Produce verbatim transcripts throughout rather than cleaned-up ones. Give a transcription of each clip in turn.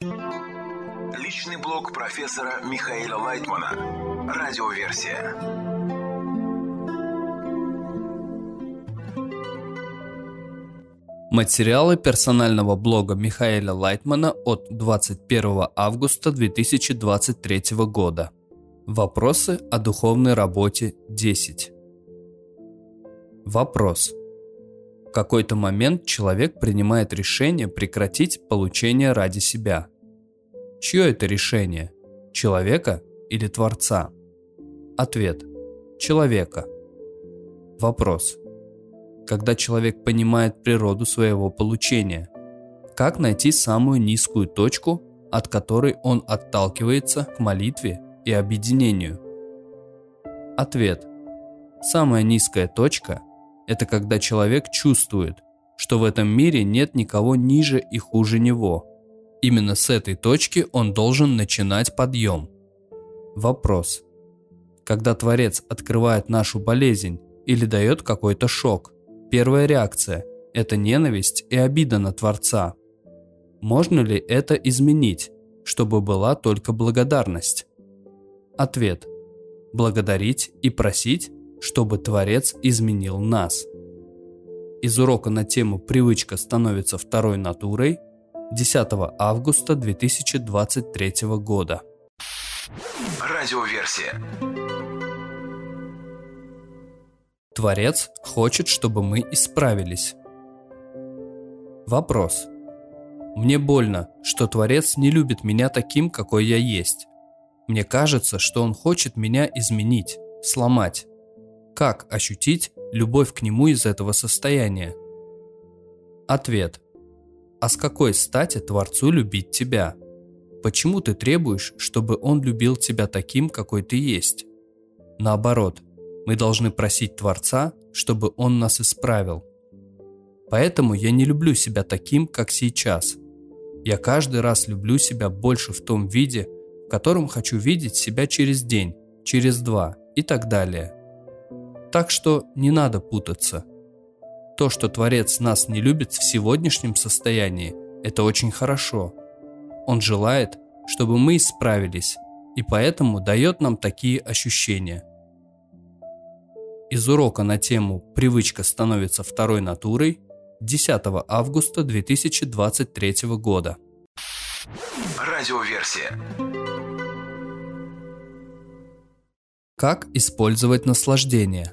Личный блог профессора Михаила Лайтмана. Радиоверсия. Материалы персонального блога Михаила Лайтмана от двадцать первого августа две тысячи двадцать третьего года. Вопросы о духовной работе десять. Вопрос. В какой-то момент человек принимает решение прекратить получение ради себя. Чье это решение? Человека или Творца? Ответ. Человека. Вопрос. Когда человек понимает природу своего получения, как найти самую низкую точку, от которой он отталкивается к молитве и объединению? Ответ. Самая низкая точка – это когда человек чувствует, что в этом мире нет никого ниже и хуже него. Именно с этой точки он должен начинать подъем. Вопрос. Когда Творец открывает нашу болезнь или дает какой-то шок, первая реакция – это ненависть и обида на Творца. Можно ли это изменить, чтобы была только благодарность? Ответ. Благодарить и просить, чтобы Творец изменил нас. Из урока на тему «Привычка становится второй натурой» десятого августа две тысячи двадцать третьего года. Радиоверсия. Творец хочет, чтобы мы исправились. Вопрос. Мне больно, что Творец не любит меня таким, какой я есть. Мне кажется, что Он хочет меня изменить, сломать. Как ощутить любовь к Нему из этого состояния? Ответ. А с какой стати Творцу любить тебя? Почему ты требуешь, чтобы Он любил тебя таким, какой ты есть? Наоборот, мы должны просить Творца, чтобы Он нас исправил. Поэтому я не люблю себя таким, как сейчас. Я каждый раз люблю себя больше в том виде, в котором хочу видеть себя через день, через два и так далее. Так что не надо путаться. То, что Творец нас не любит в сегодняшнем состоянии, это очень хорошо. Он желает, чтобы мы исправились, и поэтому дает нам такие ощущения. Из урока на тему «Привычка становится второй натурой» десятого августа две тысячи двадцать третьего года. Радиоверсия. Как использовать наслаждение?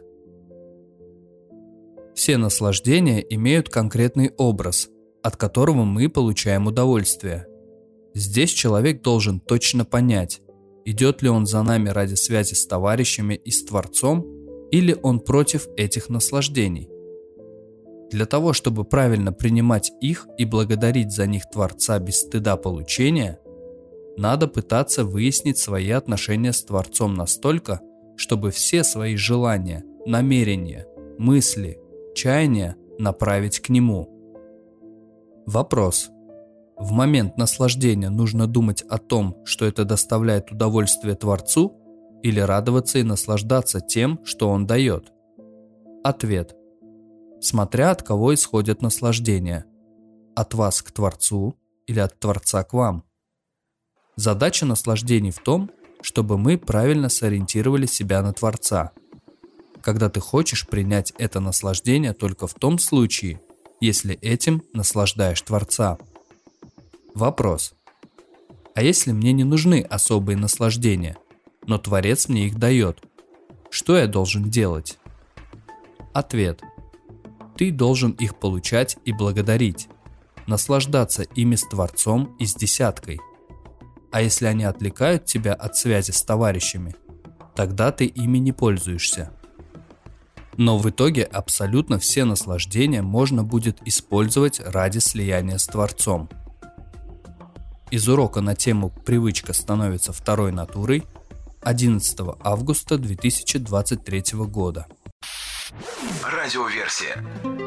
Все наслаждения имеют конкретный образ, от которого мы получаем удовольствие. Здесь человек должен точно понять, идет ли он за нами ради связи с товарищами и с Творцом, или он против этих наслаждений. Для того, чтобы правильно принимать их и благодарить за них Творца без стыда получения, надо пытаться выяснить свои отношения с Творцом настолько, чтобы все свои желания, намерения, мысли, чаяния направить к Нему. Вопрос. В момент наслаждения нужно думать о том, что это доставляет удовольствие Творцу, или радоваться и наслаждаться тем, что Он дает? Ответ. Смотря от кого исходит наслаждение. От вас к Творцу или от Творца к вам. Задача наслаждений в том, чтобы мы правильно сориентировали себя на Творца. Когда ты хочешь принять это наслаждение только в том случае, если этим наслаждаешь Творца. Вопрос. А если мне не нужны особые наслаждения, но Творец мне их дает, что я должен делать? Ответ. Ты должен их получать и благодарить, наслаждаться ими с Творцом и с десяткой. А если они отвлекают тебя от связи с товарищами, тогда ты ими не пользуешься. Но в итоге абсолютно все наслаждения можно будет использовать ради слияния с Творцом. Из урока на тему «Привычка становится второй натурой» одиннадцатого августа две тысячи двадцать третьего года. Радиоверсия.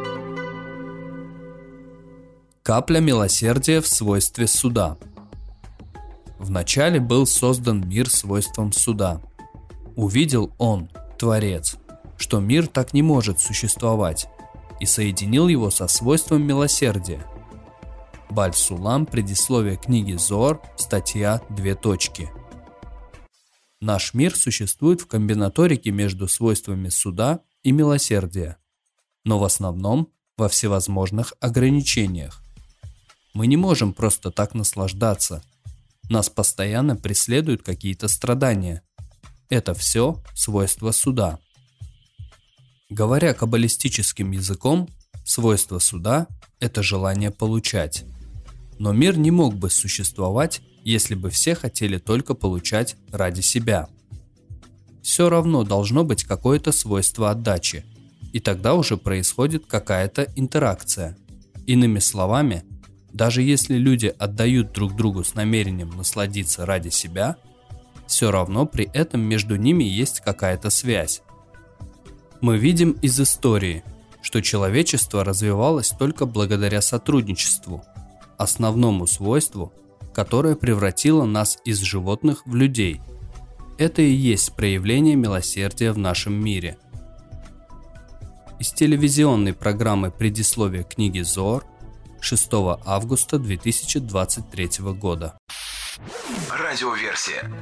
Капля милосердия в свойстве суда. Вначале был создан мир свойством суда. Увидел он, Творец, что мир так не может существовать, и соединил его со свойством милосердия. Баль-Сулам, предисловие книги Зоар, статья «Две точки». Наш мир существует в комбинаторике между свойствами суда и милосердия, но в основном во всевозможных ограничениях. Мы не можем просто так наслаждаться. Нас постоянно преследуют какие-то страдания. Это все свойства суда. Говоря каббалистическим языком, свойство суда – это желание получать. Но мир не мог бы существовать, если бы все хотели только получать ради себя. Все равно должно быть какое-то свойство отдачи, и тогда уже происходит какая-то интеракция. Иными словами, даже если люди отдают друг другу с намерением насладиться ради себя, все равно при этом между ними есть какая-то связь. Мы видим из истории, что человечество развивалось только благодаря сотрудничеству, основному свойству, которое превратило нас из животных в людей. Это и есть проявление милосердия в нашем мире. Из телевизионной программы «Предисловие книги Зоар» шестого августа две тысячи двадцать третьего года. Радиоверсия.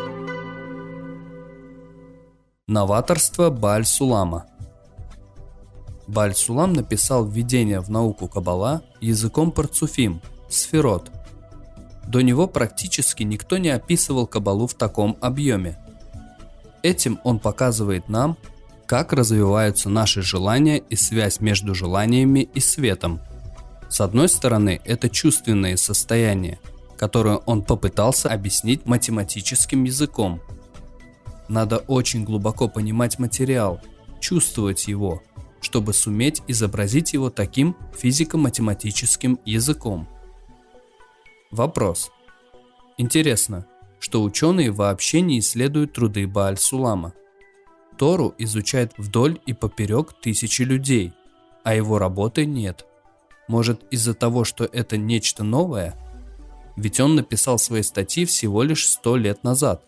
Новаторство Баль-Сулама. Баль-Сулам написал введение в науку Каббала языком парцуфим, сферот. До него практически никто не описывал Каббалу в таком объеме. Этим он показывает нам, как развиваются наши желания и связь между желаниями и светом. С одной стороны, это чувственные состояния, которые он попытался объяснить математическим языком. Надо очень глубоко понимать материал, чувствовать его, чтобы суметь изобразить его таким физико-математическим языком. Вопрос. Интересно, что ученые вообще не исследуют труды Бааль-Сулама. Тору изучают вдоль и поперек тысячи людей, а его работы нет. Может, из-за того, что это нечто новое? Ведь он написал свои статьи всего лишь сто лет назад.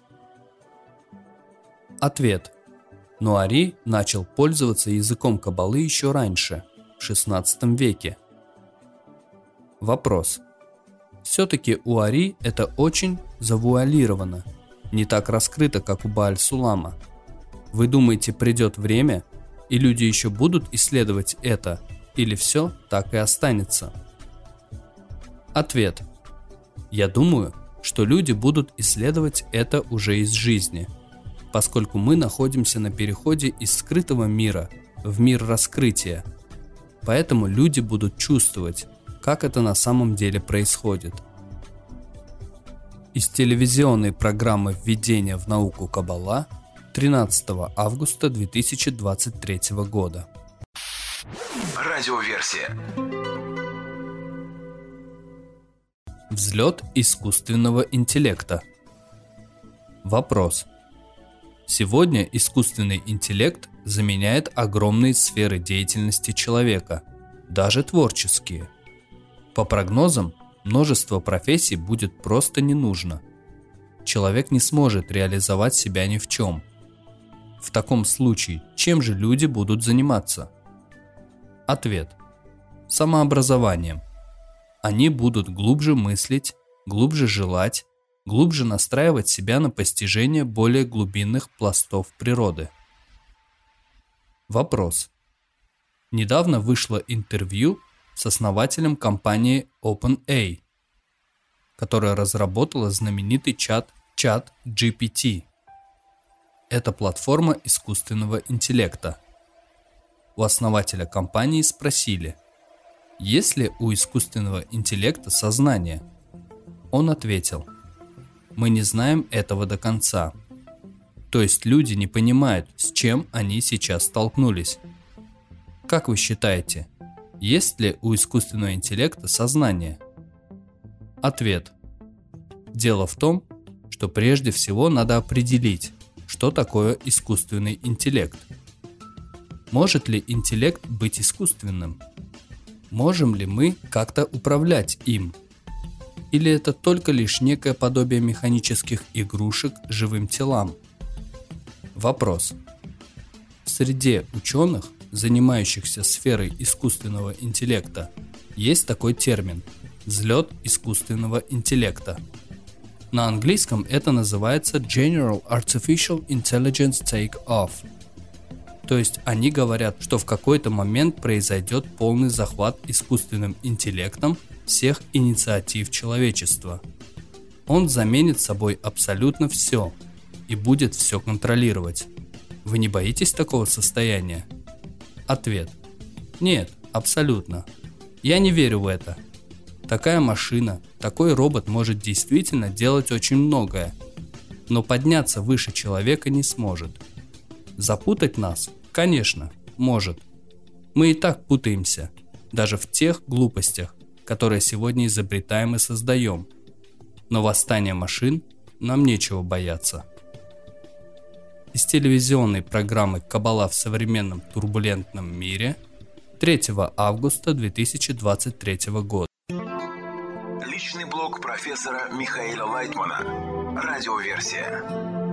Ответ. Нуари начал пользоваться языком Каббалы еще раньше, в шестнадцатом веке. Вопрос. Все-таки у Ари это очень завуалировано, не так раскрыто, как у Бааль-Сулама. Вы думаете, придет время, и люди еще будут исследовать это, или все так и останется? Ответ. Я думаю, что люди будут исследовать это уже из жизни, поскольку мы находимся на переходе из скрытого мира в мир раскрытия. Поэтому люди будут чувствовать, как это на самом деле происходит. Из телевизионной программы «Введение в науку Каббала» тринадцатого августа две тысячи двадцать третьего года. Радиоверсия. Взлет искусственного интеллекта. Вопрос. Сегодня искусственный интеллект заменяет огромные сферы деятельности человека, даже творческие. По прогнозам, множество профессий будет просто не нужно. Человек не сможет реализовать себя ни в чем. В таком случае, чем же люди будут заниматься? Ответ. Самообразованием. Они будут глубже мыслить, глубже желать, глубже настраивать себя на постижение более глубинных пластов природы. Вопрос. Недавно вышло интервью с основателем компании OpenAI, которая разработала знаменитый чат чат джи пи ти. Это платформа искусственного интеллекта. У основателя компании спросили, есть ли у искусственного интеллекта сознание? Он ответил, мы не знаем этого до конца. То есть люди не понимают, с чем они сейчас столкнулись. Как вы считаете, есть ли у искусственного интеллекта сознание? Ответ. Дело в том, что прежде всего надо определить, что такое искусственный интеллект. Может ли интеллект быть искусственным? Можем ли мы как-то управлять им? Или это только лишь некое подобие механических игрушек живым телам? Вопрос. В среде ученых, занимающихся сферой искусственного интеллекта, есть такой термин Взлет искусственного интеллекта. На английском это называется General Artificial Intelligence Take-Off. То есть они говорят, что в какой-то момент произойдет полный захват искусственным интеллектом всех инициатив человечества. Он заменит собой абсолютно все и будет все контролировать. Вы не боитесь такого состояния? Ответ. Нет, абсолютно. Я не верю в это. Такая машина, такой робот может действительно делать очень многое, но подняться выше человека не сможет. Запутать нас, конечно, может. Мы и так путаемся, даже в тех глупостях, которые сегодня изобретаем и создаем. Но восстания машин нам нечего бояться. Из телевизионной программы «Кабала в современном турбулентном мире» третьего августа две тысячи двадцать третьего года. Личный блог профессора Михаила Лайтмана. Радиоверсия.